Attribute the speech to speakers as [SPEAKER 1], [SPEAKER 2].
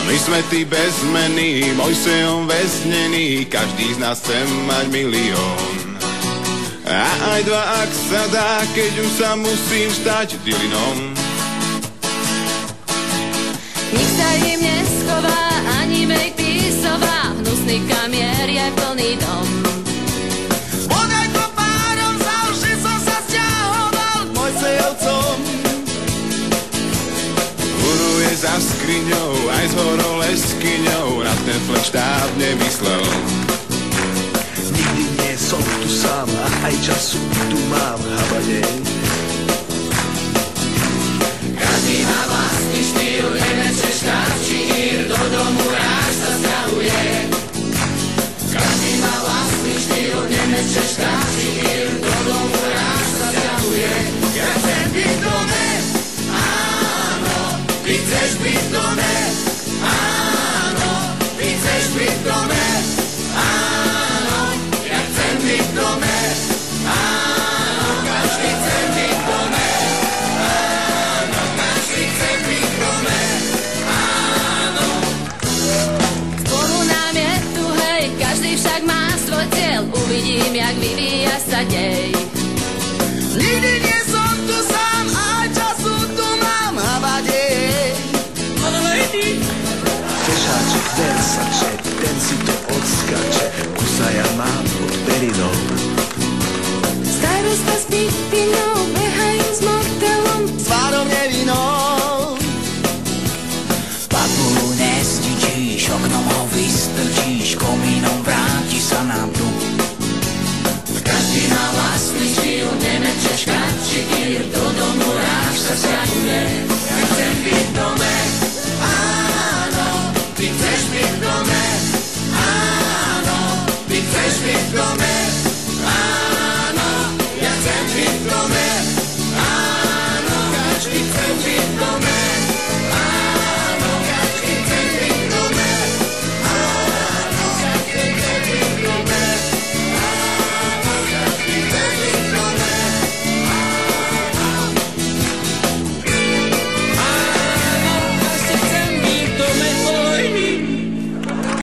[SPEAKER 1] My sme tí bezmení, Mojsejom väznený, každý z nás chce mať milión. A aj dva, ak sa dá, keď už sa musím stať dylinom.
[SPEAKER 2] Nik sa im neschová, ani make písová, hnusný kamier je plný dom.
[SPEAKER 3] Bodaj to párom vzal, že som sa sťahoval k Mojsejovcom.
[SPEAKER 1] Huruje za skriňou, aj s horoleskyňou, na ten flekštáb nemyslel.
[SPEAKER 4] Nikdy nie som tu sám a aj času tu mám habadej.
[SPEAKER 3] Každý má vlastný štýl, Nemec, Češka či Ír, do domu ráž sa sťahuje. Každý má vlastný štýl, Nemec, Češka či Ír, do domu ráž sa sťahuje. Ja chcem byť v dome, áno, ty chceš byť v dome, áno, ty chceš byť v dome, áno, ja chcem byť v dome, áno, každý chce byť v dome.
[SPEAKER 2] Však má svoj cieľ, uvidím, jak vyvíja sa dej.
[SPEAKER 3] Nikdy nie som tu sám, aj času tu mám havadej.
[SPEAKER 4] Fešáček, Versace, ten si to odskače, kusa ja mám pod perinou.
[SPEAKER 2] Starosta s pipinou, behajú s motelom,
[SPEAKER 3] S tvárou nevinou.
[SPEAKER 5] Patulu nestičíš, oknom ho vystrčíš, komínom vráti sa na dnu.
[SPEAKER 3] Každý má vlastný štýl, Nemec, Češka či Ír, do domu ráž sa sťahuje. Ja chcem byť v dome, áno, ty chceš byť v dome, áno, ty chceš byť v dome.